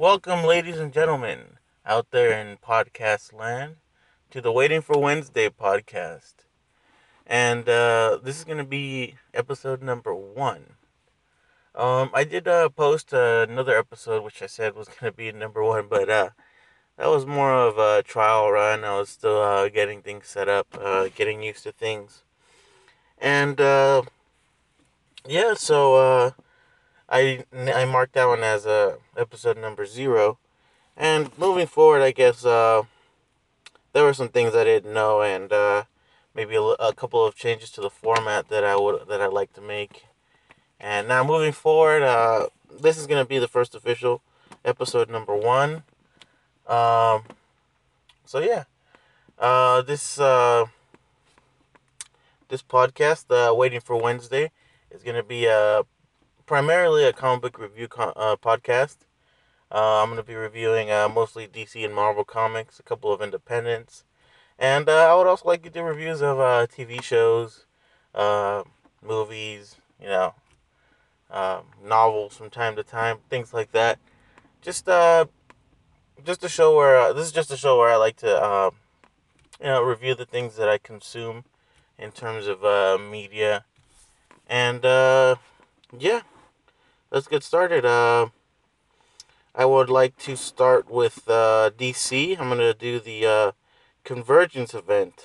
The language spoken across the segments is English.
Welcome, ladies and gentlemen, out there in podcast land, to the Waiting for Wednesday podcast. And this is going to be episode number 1. I did post another episode, which I said was going to be number 1, but that was more of a trial run. I was still getting things set up, getting used to things. And so I marked that one as episode number 0. And moving forward, I guess there were some things I didn't know, and maybe a couple of changes to the format that I'd like to make. And now moving forward, this is gonna be the first official episode number 1. Um, so yeah, uh, this uh, this podcast, Waiting for Wednesday, is gonna be primarily a comic book review podcast. I'm going to be reviewing mostly DC and Marvel comics, a couple of independents, and I would also like to do reviews of TV shows, uh, movies, novels from time to time, things like that. Just just a show where this is just a show where I like to review the things that I consume in terms of media, and yeah, let's get started. I would like to start with DC. I'm going to do the Convergence event.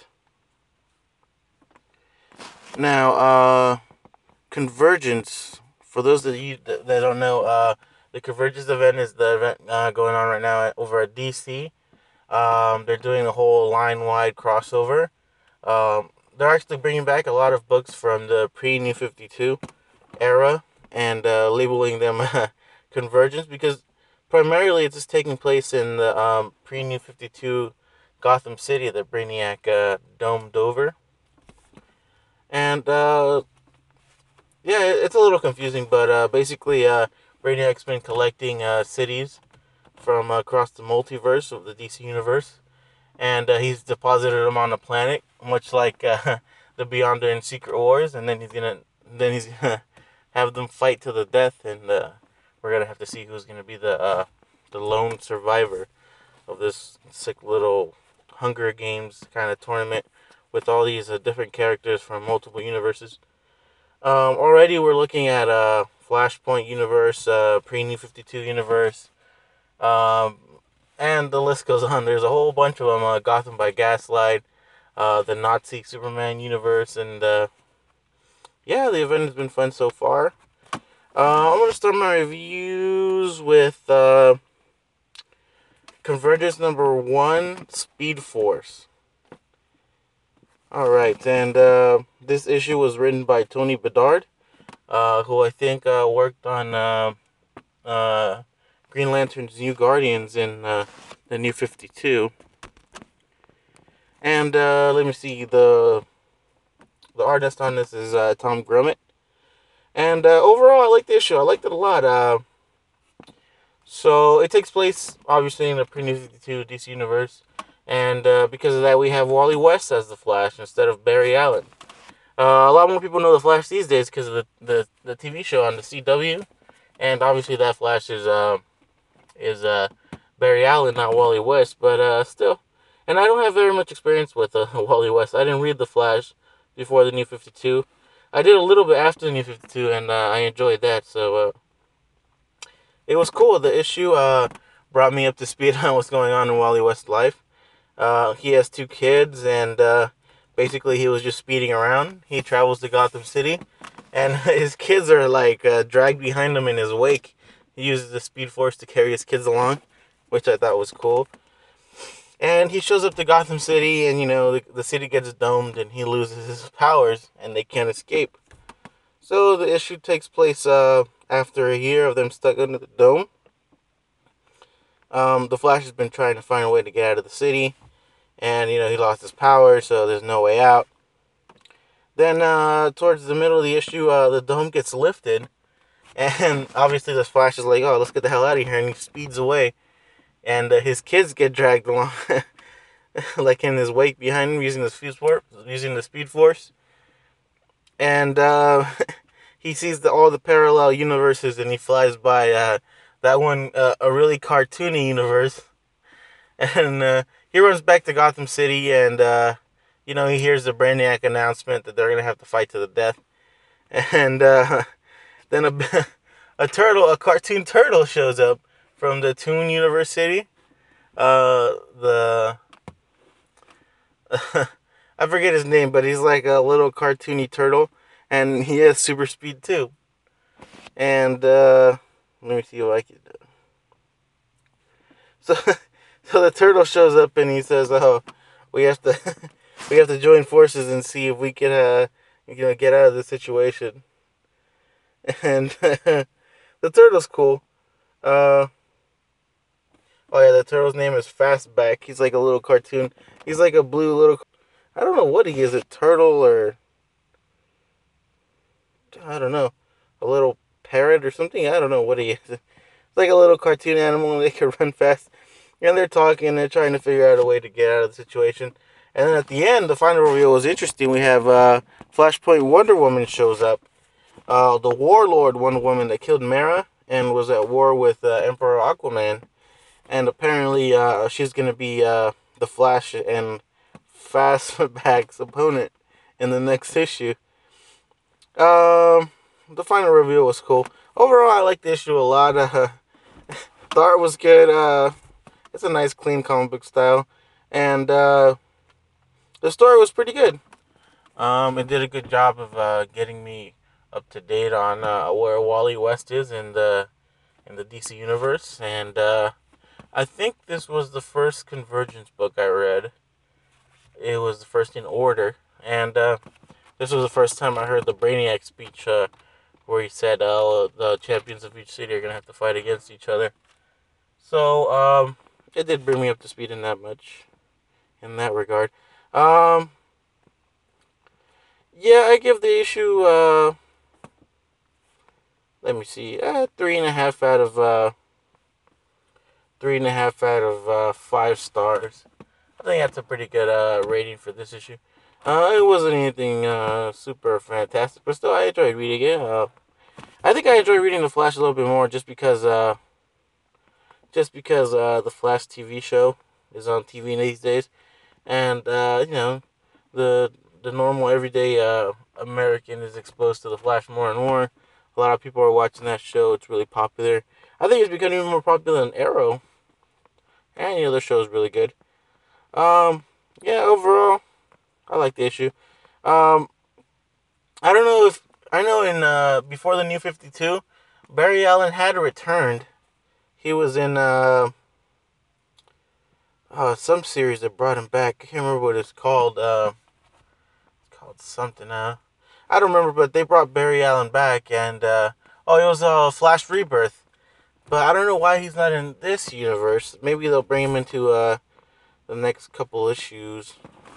Now, Convergence, for those of you that don't know, the Convergence event is the event going on right now over at DC. They're doing a whole line-wide crossover. They're actually bringing back a lot of books from the pre-New 52 era and labeling them Convergence because primarily it's just taking place in the pre-New 52 Gotham City that Brainiac domed over. And yeah, it's a little confusing, but basically Brainiac's been collecting cities from across the multiverse of the DC universe, and he's deposited them on a planet, much like the Beyonder in Secret Wars, and then he's gonna have them fight to the death, and we're gonna have to see who's gonna be the lone survivor of this sick little Hunger Games kind of tournament with all these different characters from multiple universes. Already we're looking at Flashpoint universe, pre New 52 universe, um, and the list goes on. There's a whole bunch of them. Gotham by Gaslight, the Nazi Superman universe, and yeah, the event has been fun so far. I'm gonna start my reviews with Convergence number 1, Speed Force. All right, and this issue was written by Tony Bedard, who I think worked on uh, Green Lantern's New Guardians in the New 52. And let me see, the artist on this is Tom Grummett. And overall, I like the issue. I liked it a lot. So it takes place obviously in the pre-New 52 DC universe, and because of that, we have Wally West as the Flash instead of Barry Allen. A lot more people know the Flash these days because of the TV show on the CW, and obviously that Flash is Barry Allen, not Wally West, but still. And I don't have very much experience with Wally West. I didn't read the Flash before the New 52. I did a little bit after the New 52, and I enjoyed that. So it was cool. The issue brought me up to speed on what's going on in Wally West's life. He has 2 kids, and basically he was just speeding around. He travels to Gotham City, and his kids are like dragged behind him in his wake. He uses the Speed Force to carry his kids along, which I thought was cool. And he shows up to Gotham City, and the city gets domed, and he loses his powers, and they can't escape. So the issue takes place after a year of them stuck under the dome. The Flash has been trying to find a way to get out of the city, and he lost his power, so there's no way out. Then towards the middle of the issue, the dome gets lifted, and obviously the Flash is like, "Oh, let's get the hell out of here," and he speeds away, and his kids get dragged along, like in his wake behind him, using the Speed Force, and he sees all the parallel universes, and he flies by that one a really cartoony universe, and he runs back to Gotham City, and he hears the Brainiac announcement that they're gonna have to fight to the death, and then a cartoon turtle shows up from the Toon University. The I forget his name, but he's like a little cartoony turtle, and he has super speed too. And let me see what I can do. So, so the turtle shows up and he says, "Oh, we have to, we have to join forces and see if we can, get out of this situation." And the turtle's cool. Uh, oh yeah, the turtle's name is Fastback. He's like a little cartoon. He's like a blue little. I don't know what he is. A turtle or I don't know, a little parrot or something. I don't know what he is. It's like a little cartoon animal, and they can run fast. And they're talking, and they're trying to figure out a way to get out of the situation. And then at the end, the final reveal was interesting. We have Flashpoint Wonder Woman shows up. The Warlord Wonder Woman that killed Mara and was at war with Emperor Aquaman. And apparently she's going to be the Flash and Fastback's opponent in the next issue. The final reveal was cool. Overall, I liked the issue a lot. The art was good. It's a nice, clean comic book style, and the story was pretty good. It did a good job of getting me up to date on where Wally West is in the DC universe, and I think this was the first Convergence book I read. It was the first in order, and this was the first time I heard the Brainiac speech where he said, the champions of each city are going to have to fight against each other. So, it did bring me up to speed in that regard. Yeah, I give the issue, let me see, 3.5 out of 5 stars. I think that's a pretty good rating for this issue. It wasn't anything super fantastic, but still I enjoyed reading it. I think I enjoyed reading The Flash a little bit more just because the Flash TV show is on TV these days, and the normal everyday American is exposed to The Flash more and more. A lot of people are watching that show. It's really popular. I think it's becoming even more popular than Arrow, and the other show is really good. Yeah, overall, I like the issue. I don't know if I know in before the New 52, Barry Allen had returned. He was in some series that brought him back. I can't remember what it's called. It's called something. I don't remember, but they brought Barry Allen back, and it was Flash Rebirth. But I don't know why he's not in this universe. Maybe they'll bring him into the next couple issues.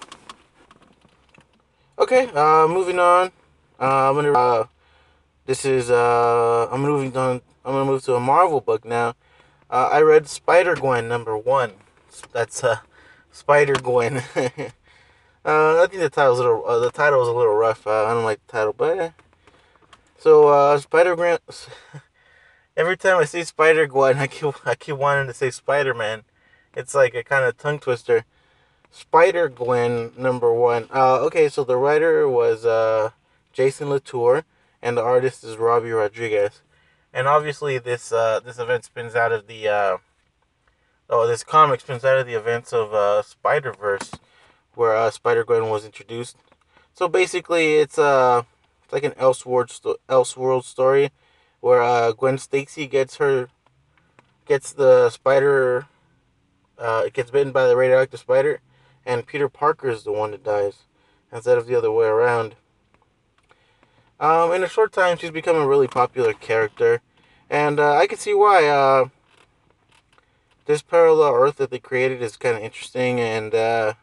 Okay, moving on. I'm gonna. This is. I'm moving on. I'm gonna move to a Marvel book now. I read Spider-Gwen #1. That's Spider-Gwen. I think the title was a little rough. I don't like the title, but so Spider-Gwen. Every time I see Spider-Gwen, I keep wanting to say Spider-Man. It's like a kind of tongue twister. Spider-Gwen #1. Okay, so the writer was Jason Latour, and the artist is Robbie Rodriguez. And obviously, this event spins out of the this comic spins out of the events of Spider-Verse, where Spider-Gwen was introduced. So basically, it's like an Elseworld story, where Gwen Stacy gets the spider. It gets bitten by the radioactive spider, and Peter Parker is the one that dies, instead of the other way around. In a short time, she's become a really popular character, and I can see why. This parallel Earth that they created is kind of interesting, and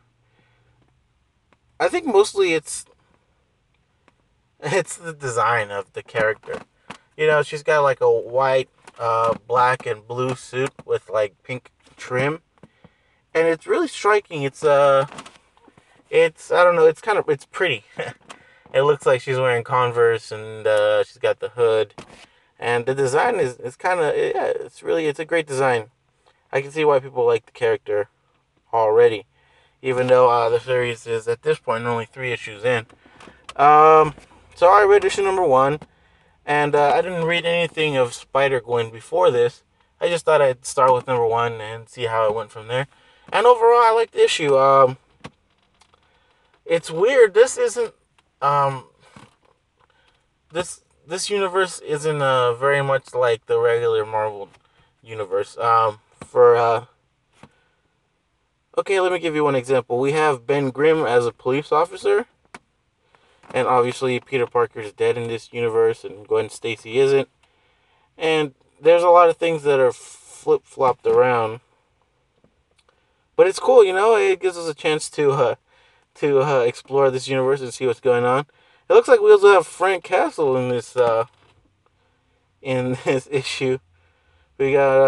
I think mostly it's the design of the character. She's got like a white, black, and blue suit with like pink trim, and it's really striking. It's I don't know. It's pretty. It looks like she's wearing Converse, and she's got the hood, And the design is kind of, yeah, it's a great design. I can see why people like the character already, even though the series is at this point only 3 issues in. Um, so I read issue number 1, and I didn't read anything of Spider Gwen before this. I just thought I'd start with number 1 and see how it went from there. And overall, I liked the issue. It's weird. Um, this universe isn't very much like the regular Marvel universe. Okay, let me give you one example. We have Ben Grimm as a police officer, and obviously Peter Parker is dead in this universe, and Gwen Stacy isn't. And there's a lot of things that are flip flopped around, but it's cool. It gives us a chance to explore this universe and see what's going on. It looks like we also have Frank Castle in this issue. We got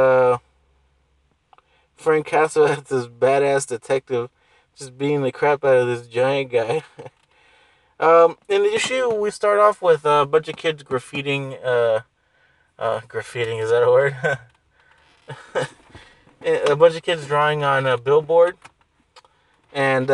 Frank Castle as this badass detective, just beating the crap out of this giant guy. In the issue, we start off with a bunch of kids graffitiing. Graffitiing, is that a word? A bunch of kids drawing on a billboard, and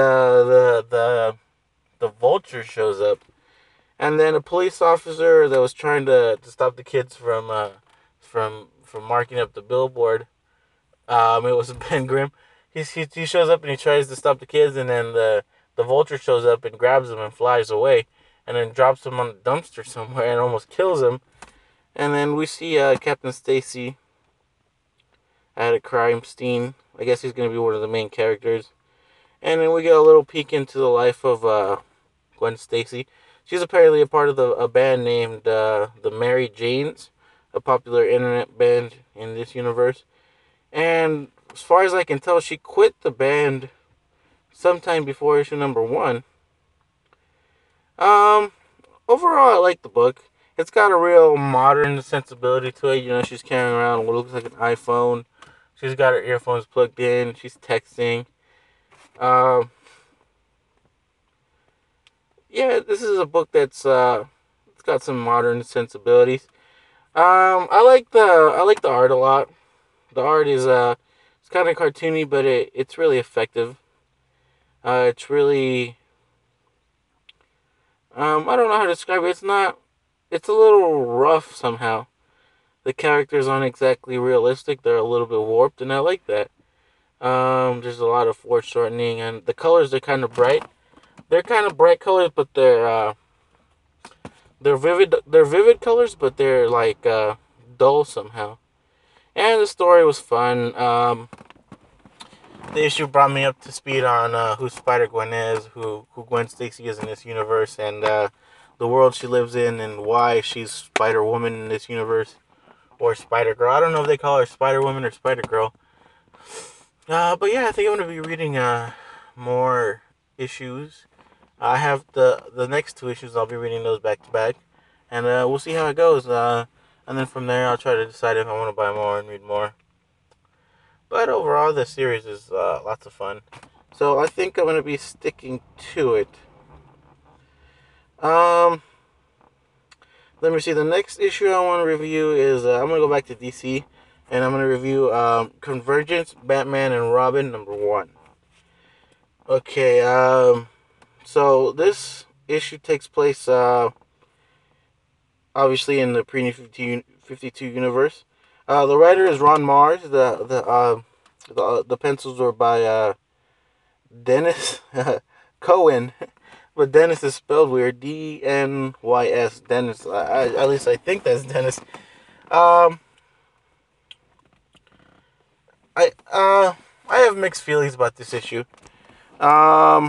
the vulture shows up, and then a police officer that was trying to stop the kids from marking up the billboard. It was Ben Grimm. He shows up and he tries to stop the kids, and then the vulture shows up and grabs him and flies away, and then drops him on a dumpster somewhere and almost kills him. And then we see Captain Stacy at a crime scene. I guess he's gonna be one of the main characters. And then we get a little peek into the life of Gwen Stacy. She's apparently a part of a band named the Mary Janes, a popular internet band in this universe. And as far as I can tell, she quit the band sometime before issue number 1. Um, Overall, I like the book. It's got a real modern sensibility to it. She's carrying around what looks like an iPhone. She's got her earphones plugged in. She's texting. Um, yeah, this is a book it's got some modern sensibilities. I like the art a lot. The art is it's kind of cartoony, but it's really effective. It's really I don't know how to describe it. It's a little rough somehow. The characters aren't exactly realistic. They're a little bit warped, and I like that. There's a lot of foreshortening, and the colors are kind of bright. They're kind of bright colors, but they're vivid. They're vivid colors, but they're like dull somehow. And the story was fun. The issue brought me up to speed on who Spider Gwen is, who Gwen Stacy is in this universe, and the world she lives in, and why she's Spider Woman in this universe, or Spider Girl. I don't know if they call her Spider Woman or Spider Girl. But yeah, I think I'm gonna be reading more issues. I have the next 2 issues. I'll be reading those back to back, and we'll see how it goes. And then from there, I'll try to decide if I want to buy more and read more. But overall, the series is lots of fun. So I think I'm gonna be sticking to it. Um, Let me see. The next issue I want to review is I'm gonna go back to DC, and I'm gonna review Convergence, Batman and Robin #1. Okay. So this issue takes place obviously in the pre-New 52 universe. The writer is Ron Mars. The pencils were by Dennis Cohen, but Dennis is spelled weird. Dnys. Dennis. At least I think that's Dennis. Um, I have mixed feelings about this issue. Um,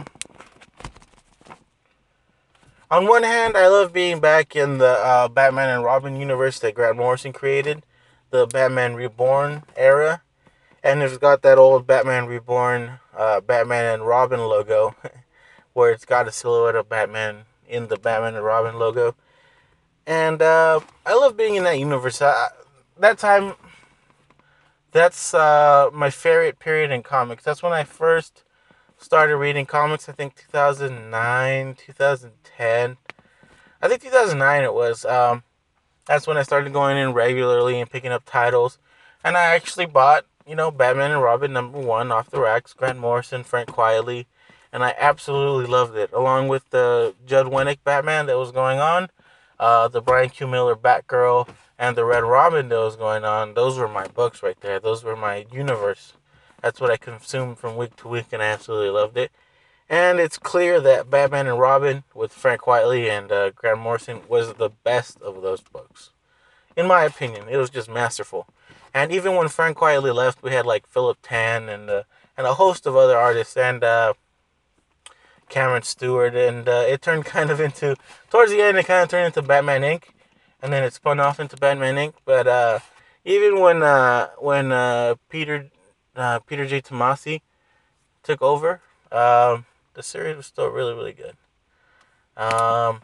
on one hand, I love being back in the Batman and Robin universe that Grant Morrison created, the Batman Reborn era, and it's got that old Batman Reborn, Batman and Robin logo, where it's got a silhouette of Batman in the Batman and Robin logo. And I love being in that universe. That time, that's my favorite period in comics. That's when I first started reading comics. I think 2009, 2010. I think 2009 it was. That's when I started going in regularly and picking up titles. And I actually bought, Batman and Robin #1 off the racks, Grant Morrison, Frank Quitely, and I absolutely loved it. Along with the Judd Winnick Batman that was going on, the Brian Q. Miller Batgirl, and the Red Robin that was going on. Those were my books right there. Those were my universe. That's what I consumed from week to week, and I absolutely loved it. And it's clear that Batman and Robin with Frank Quitely and Grant Morrison was the best of those books. In my opinion, it was just masterful. And even when Frank Quitely left, we had like Philip Tan and a host of other artists and Cameron Stewart, and it turned kind of into towards the end. It kind of turned into Batman Inc. And then it spun off into Batman Inc. But even when Peter J. Tomasi took over, the series was still really really good. Um,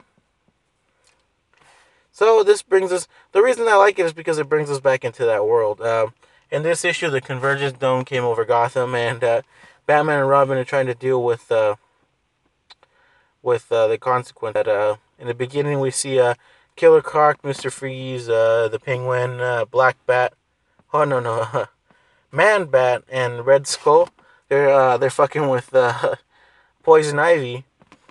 so this brings us. The reason I like it is because it brings us back into that world. In this issue, the Convergence Dome came over Gotham, and Batman and Robin are trying to deal with the consequence. That in the beginning we see Killer Croc, Mister Freeze, the Penguin, Black Bat. Oh no, Man Bat and Red Skull. They're fucking with Poison Ivy.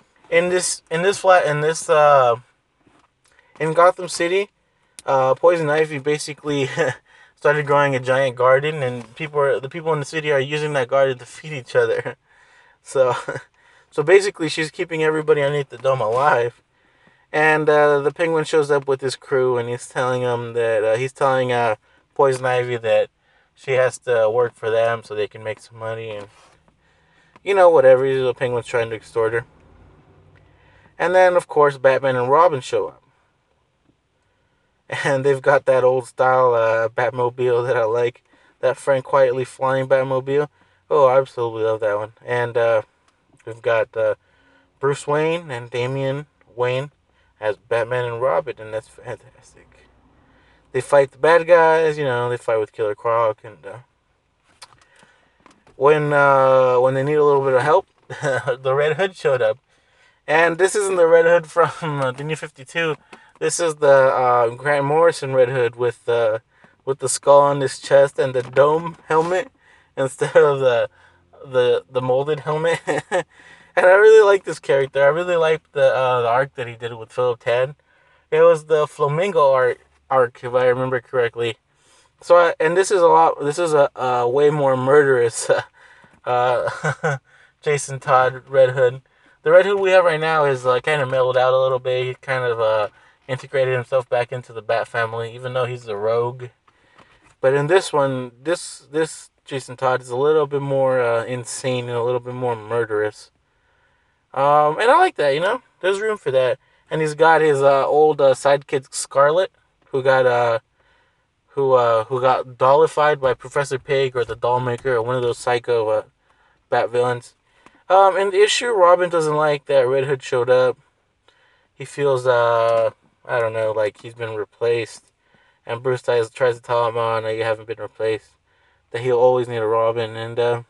In Gotham City, Poison Ivy basically started growing a giant garden, and the people in the city are using that garden to feed each other. So, so basically, she's keeping everybody underneath the dome alive. And the Penguin shows up with his crew, and he's telling Poison Ivy that she has to work for them so they can make some money, and whatever. The Penguin's trying to extort her. And then, of course, Batman and Robin show up. And they've got that old style Batmobile that I like, that Frank Quitely flying Batmobile. Oh, I absolutely love that one. And we've got Bruce Wayne and Damian Wayne as Batman and Robin, and that's fantastic. They fight the bad guys, they fight with Killer Croc, and when they need a little bit of help, the Red Hood showed up. And this isn't the Red Hood from the New 52. This is the Grant Morrison Red Hood with the skull on his chest and the dome helmet instead of the molded helmet. And I really like this character. I really like the arc that he did with Philip Tan. It was the Flamingo arc, if I remember correctly. So and this is a way more murderous Jason Todd Red Hood. The Red Hood we have right now is kind of mellowed out a little bit. He kind of integrated himself back into the Bat family, even though he's a rogue. But in this one, this Jason Todd is a little bit more insane and a little bit more murderous. And I like that. There's room for that. And he's got his old sidekick Scarlet, who got who got dollified by Professor Pig or the Doll Maker or one of those psycho Bat villains. In the issue, Robin doesn't like that Red Hood showed up. He feels, I don't know, like he's been replaced. And Bruce tries to tell him, oh, no, you haven't been replaced. That he'll always need a Robin. And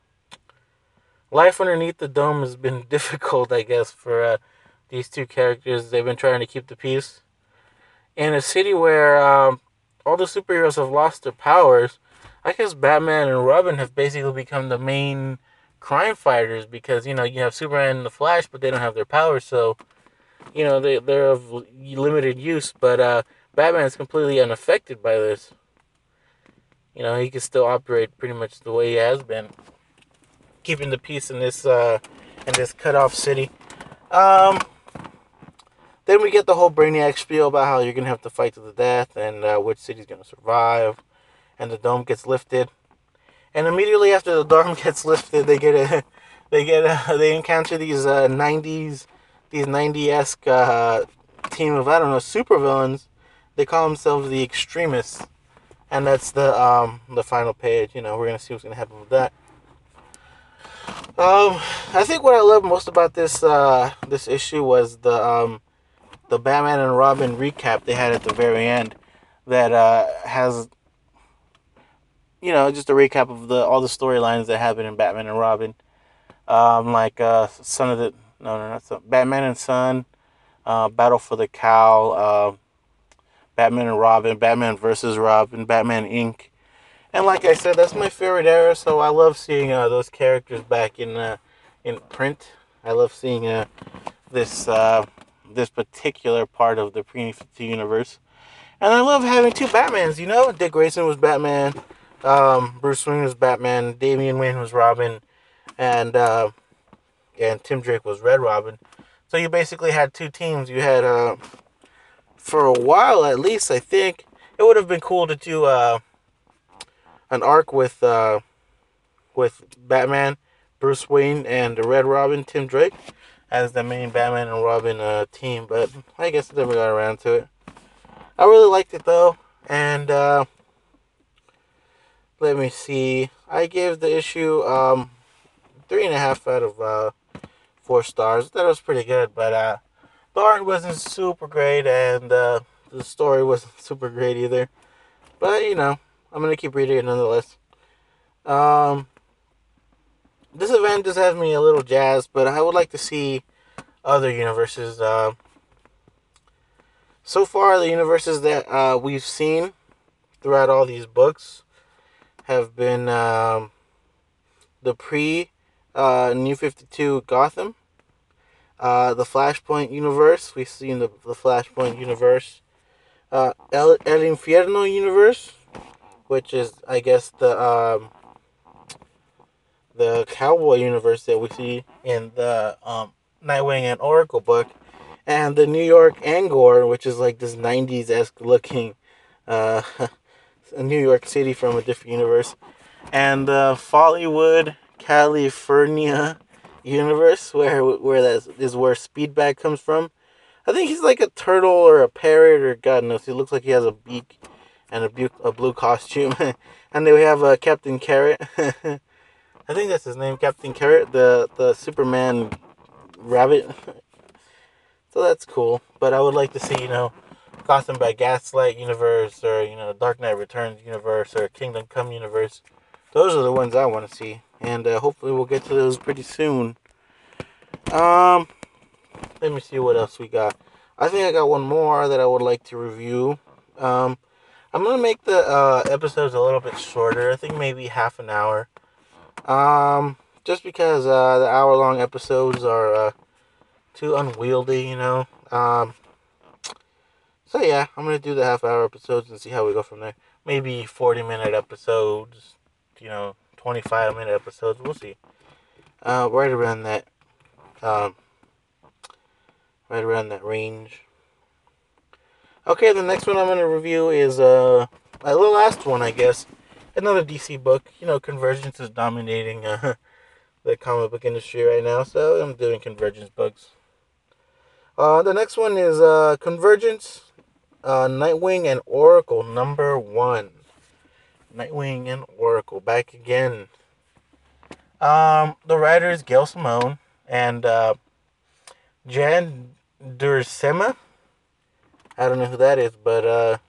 life underneath the dome has been difficult, I guess, for these two characters. They've been trying to keep the peace. In a city where all the superheroes have lost their powers, I guess Batman and Robin have basically become the main crime fighters because, you have Superman and the Flash, but they don't have their powers, so, they're of limited use, but Batman is completely unaffected by this. He can still operate pretty much the way he has been, keeping the peace in this cut off city. Then we get the whole Brainiac spiel about how you're going to have to fight to the death and which city's going to survive, and the dome gets lifted. And immediately after the dome gets lifted, they encounter these 90-esque team of, I don't know, supervillains. They call themselves the Extremists, and that's the final page. We're gonna see what's gonna happen with that. I think what I love most about this issue was the Batman and Robin recap they had at the very end, that has just a recap of all the storylines that happened in Batman and Robin. Like Son of the no, not Son, Batman and Son, Battle for the Cowl, Batman and Robin, Batman versus Robin, Batman Inc. And like I said, that's my favorite era. So I love seeing those characters back in print. I love seeing this this particular part of the Pre 52 universe. And I love having two Batmans, you know? Dick Grayson was Batman, Bruce Wayne was Batman, Damian Wayne was Robin, and Tim Drake was Red Robin. So you basically had two teams. You had, for a while at least, I think, it would have been cool to do an arc with Batman, Bruce Wayne, and the Red Robin, Tim Drake, as the main Batman and Robin team, but I guess I never got around to it. I really liked it though, and let me see. I gave the issue 3.5 out of 4 stars. I thought it was pretty good, but the art wasn't super great, and the story wasn't super great either. But you know, I'm gonna keep reading it nonetheless. Um, this event just has me a little jazzed, but I would like to see other universes. So far, the universes that we've seen throughout all these books have been the pre New 52 Gotham, the Flashpoint universe. We've seen the Flashpoint universe, El Infierno universe, which is, I guess, the Cowboy universe that we see in the Nightwing and Oracle book, and the New York Angor, which is like this 90s esque looking uh, New York City from a different universe, and the Follywood, California universe, where that is where Speedbag comes from. I think he's like a turtle or a parrot or God knows. He looks like he has a beak and a blue costume. And then we have Captain Carrot. I think that's his name, Captain Carrot, the Superman rabbit. So that's cool. But I would like to see, Gotham by Gaslight universe, or Dark Knight Returns universe, or Kingdom Come universe. Those are the ones I want to see, and hopefully we'll get to those pretty soon. Let me see what else we got. I think I got one more that I would like to review. I'm gonna make the episodes a little bit shorter. I think maybe half an hour. Just because the hour-long episodes are too unwieldy. So yeah, I'm gonna do the half-hour episodes and see how we go from there. Maybe 40-minute episodes, 25-minute episodes. We'll see. Right around that, um, right around that range. Okay, the next one I'm gonna review is the last one, I guess. Another DC book. Convergence is dominating the comic book industry right now, so I'm doing Convergence books. The next one is Convergence, Nightwing and Oracle #1. Nightwing and Oracle back again. The writer is Gail Simone and Jan Duursema. I don't know who that is, but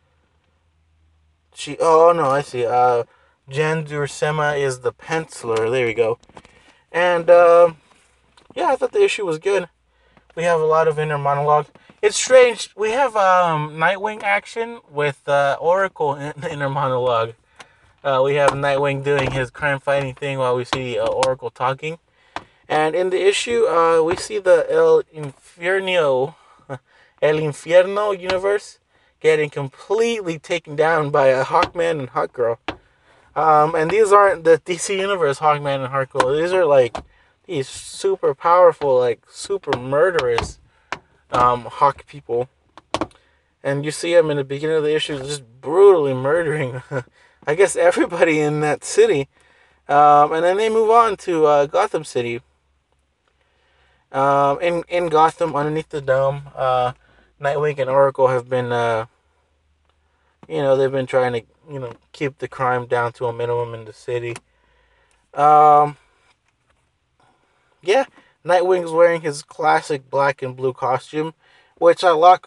she. Oh no, I see. Jan Duursema is the penciler. There we go. And yeah, I thought the issue was good. We have a lot of inner monologue. It's strange. We have Nightwing action with Oracle in the inner monologue. We have Nightwing doing his crime-fighting thing while we see Oracle talking. And in the issue, we see the El Infierno universe getting completely taken down by a Hawkman and Hawkgirl. And these aren't the DC Universe Hawkman and Hawkgirl. These are like these super powerful, like super murderous Hawk people. And you see them in the beginning of the issue just brutally murdering, I guess, everybody in that city. And then they move on to Gotham City. In Gotham, underneath the dome, Nightwing and Oracle have been, they've been trying to, keep the crime down to a minimum in the city. Yeah, Nightwing's wearing his classic black and blue costume, which I like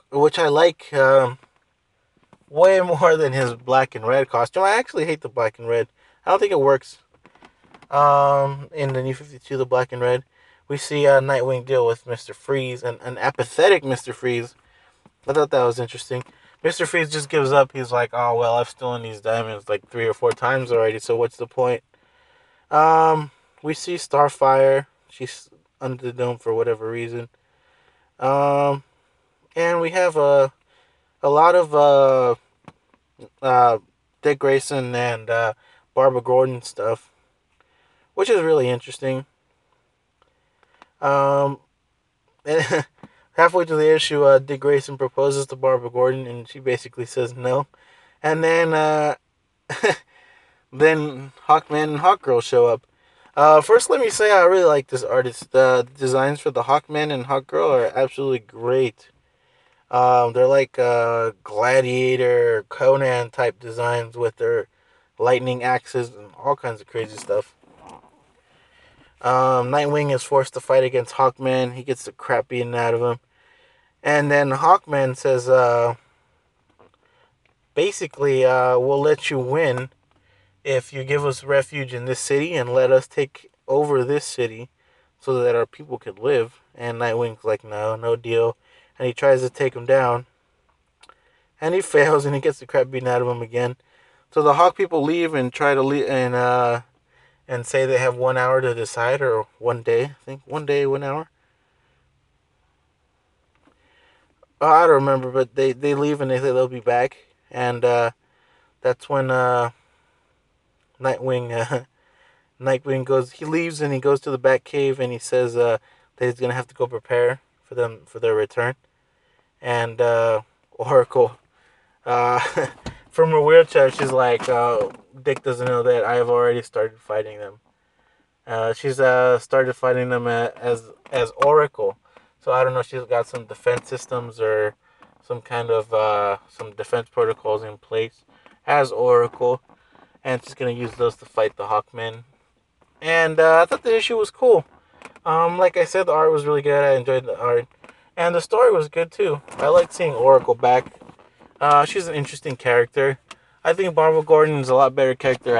way more than his black and red costume. I actually hate the black and red. I don't think it works. In the New 52, the black and red, we see Nightwing deal with Mr. Freeze, and an apathetic Mr. Freeze. I thought that was interesting. Mr. Freeze just gives up. He's like, oh, well, I've stolen these diamonds like 3 or 4 times already, so what's the point? Um, we see Starfire. She's under the dome for whatever reason. Um, and we have a lot of uh, Dick Grayson and Barbara Gordon stuff, which is really interesting. Um, and halfway through the issue, Dick Grayson proposes to Barbara Gordon, and she basically says no. And then then Hawkman and Hawkgirl show up. First, let me say I really like this artist. The designs for the Hawkman and Hawkgirl are absolutely great. They're like Gladiator, Conan type designs with their lightning axes and all kinds of crazy stuff. Nightwing is forced to fight against Hawkman. He gets the crap beaten out of him. And then Hawkman says, basically, we'll let you win if you give us refuge in this city and let us take over this city so that our people could live. And Nightwing's like, no, no deal. And he tries to take him down. And he fails and he gets the crap beaten out of him again. So the Hawk people leave and try to leave and say they have 1 hour to decide, or one day. I think 1 day, 1 hour. Oh, I don't remember, but they leave and they say they'll be back. And that's when Nightwing Nightwing goes. He leaves and he goes to the Batcave and he says that he's gonna have to go prepare for them for their return. And Oracle, uh, from her wheelchair, she's like, Dick doesn't know that I have already started fighting them. She's started fighting them as Oracle. So I don't know if she's got some defense systems or some kind of some defense protocols in place as Oracle, and she's gonna use those to fight the Hawkmen. And I thought the issue was cool. Like I said, the art was really good. I enjoyed the art, and the story was good too. I like seeing Oracle back. She's an interesting character. I think Barbara Gordon is a lot better character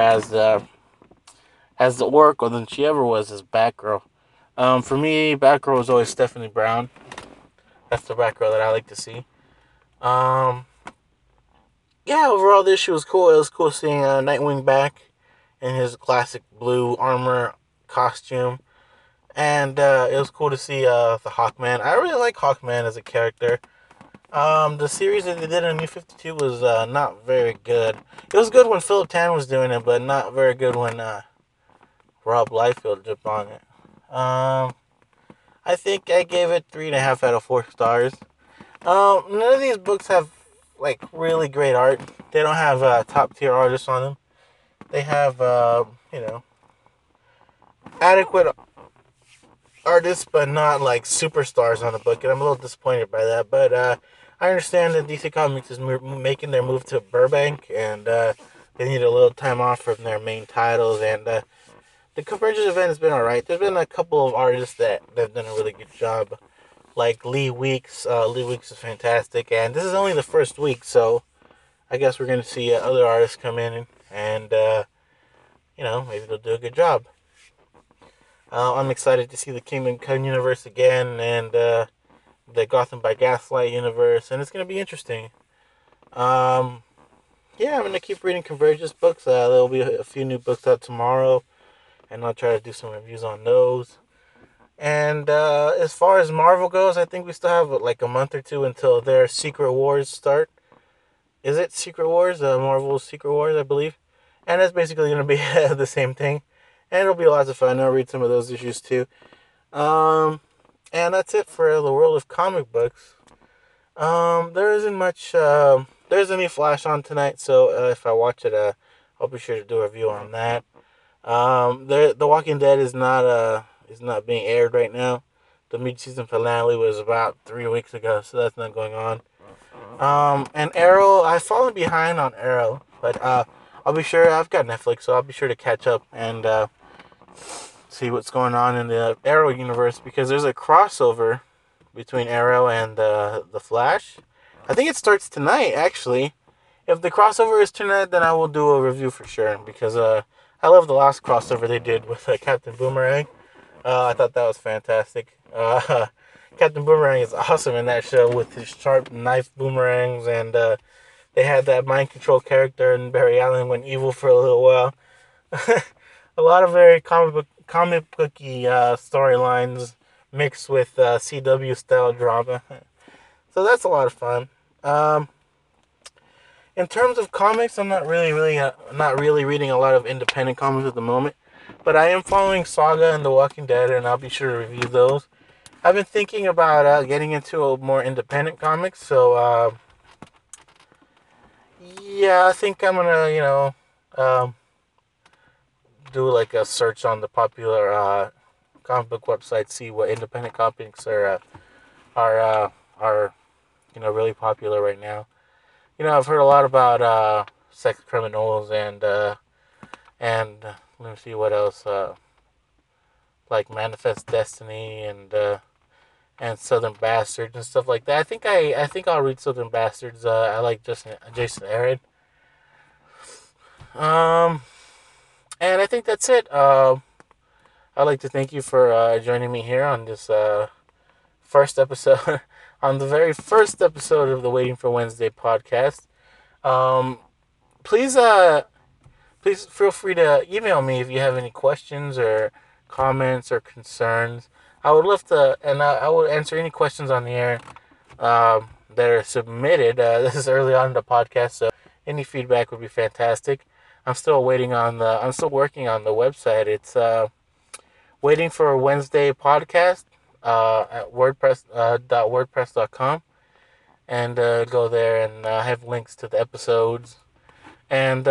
as the Oracle than she ever was as Batgirl. For me, Batgirl was always Stephanie Brown. That's the Batgirl that I like to see. Um, yeah, overall, the issue was cool. It was cool seeing Nightwing back in his classic blue armor costume. And it was cool to see the Hawkman. I really like Hawkman as a character. The series that they did on New 52 was not very good. It was good when Philip Tan was doing it, but not very good when Rob Liefeld jumped on it. I think I gave it 3.5 out of 4 stars. None of these books have like really great art. They don't have top tier artists on them. They have adequate artists, but not like superstars on the book, and I'm a little disappointed by that. But I understand that DC Comics is making their move to Burbank, and they need a little time off from their main titles. And the Convergence event has been alright. There's been a couple of artists that have done a really good job, like Lee Weeks. Lee Weeks is fantastic, and this is only the first week, so I guess we're gonna see other artists come in and maybe they'll do a good job. I'm excited to see the Kingdom Come universe again and the Gotham by Gaslight universe, and it's going to be interesting. Yeah, I'm going to keep reading Convergence books. There'll be a few new books out tomorrow, and I'll try to do some reviews on those. And as far as Marvel goes, I think we still have like a month or two until their Secret Wars start. Is it Secret Wars? Marvel's Secret Wars, I believe. And it's basically going to be the same thing. And it'll be lots of fun. I'll read some of those issues too. And that's it for the world of comic books. There isn't much. There's a new Flash on tonight, so if I watch it, I'll be sure to do a review on that. The Walking Dead is not being aired right now. The mid-season finale was about 3 weeks ago, so that's not going on. And Arrow, I've fallen behind on Arrow, but I'll be sure. I've got Netflix, so I'll be sure to catch up and see what's going on in the Arrow universe, because there's a crossover between Arrow and the Flash. I think it starts tonight, actually. If the crossover is tonight, then I will do a review for sure, because I love the last crossover they did with Captain Boomerang. I thought that was fantastic. Captain Boomerang is awesome in that show with his sharp knife boomerangs, and they had that mind control character, and Barry Allen went evil for a little while. A lot of very comic booky storylines mixed with CW style drama. So that's a lot of fun. In terms of comics, I'm not really reading a lot of independent comics at the moment, but I am following Saga and The Walking Dead, and I'll be sure to review those. I've been thinking about getting into a more independent comics, so yeah, I think I'm gonna do like a search on the popular comic book website, see what independent comics are really popular right now. I've heard a lot about sex criminals and let me see what else, like Manifest Destiny and Southern Bastards and stuff like that. I think I'll read Southern Bastards. I like Jason Aaron. And I think that's it. I'd like to thank you for joining me here on this first episode, on the very first episode of the Waiting for Wednesday podcast. Please feel free to email me if you have any questions or comments or concerns. I would love to, and I will answer any questions on the air that are submitted. This is early on in the podcast, so any feedback would be fantastic. I'm still working on the website. It's Waiting for Wednesday podcast at wordpress.wordpress.com, and go there, and have links to the episodes. And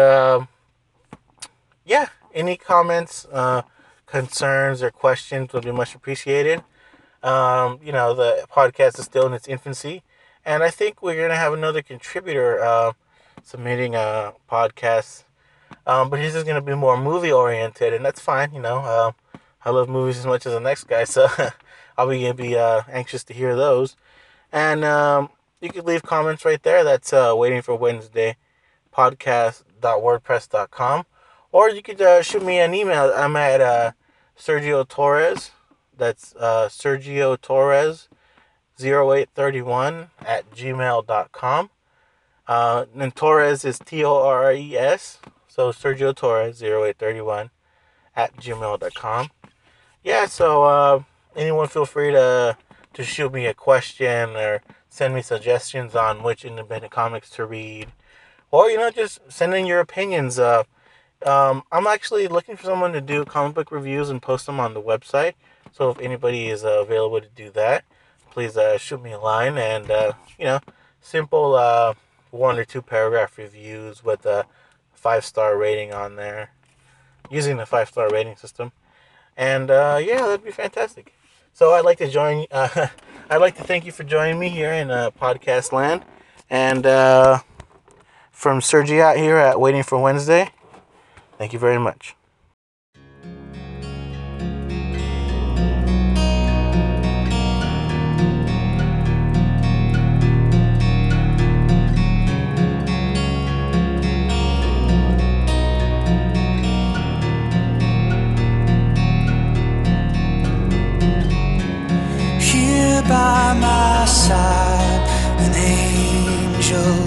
yeah, any comments, concerns, or questions would be much appreciated. The podcast is still in its infancy, and I think we're gonna have another contributor submitting a podcast. But his is gonna be more movie oriented, and that's fine. I love movies as much as the next guy, so I'll be anxious to hear those. And you could leave comments right there. That's Waiting for Wednesday podcast.wordpress.com. Or you could shoot me an email. I'm at Sergio Torres. That's Sergio Torres 0831 at gmail.com. And Torres is Torres. So Sergio Torres 0831 at gmail.com. Yeah, so anyone feel free to shoot me a question or send me suggestions on which independent comics to read. Or, just send in your opinions. I'm actually looking for someone to do comic book reviews and post them on the website. So if anybody is available to do that, please shoot me a line. And, simple 1 or 2 paragraph reviews with a 5-star rating on there, using the 5-star rating system. And, yeah, that'd be fantastic. So I'd like to I'd like to thank you for joining me here in podcast land. And from Sergi out here at Waiting for Wednesday, thank you very much. By my side, an angel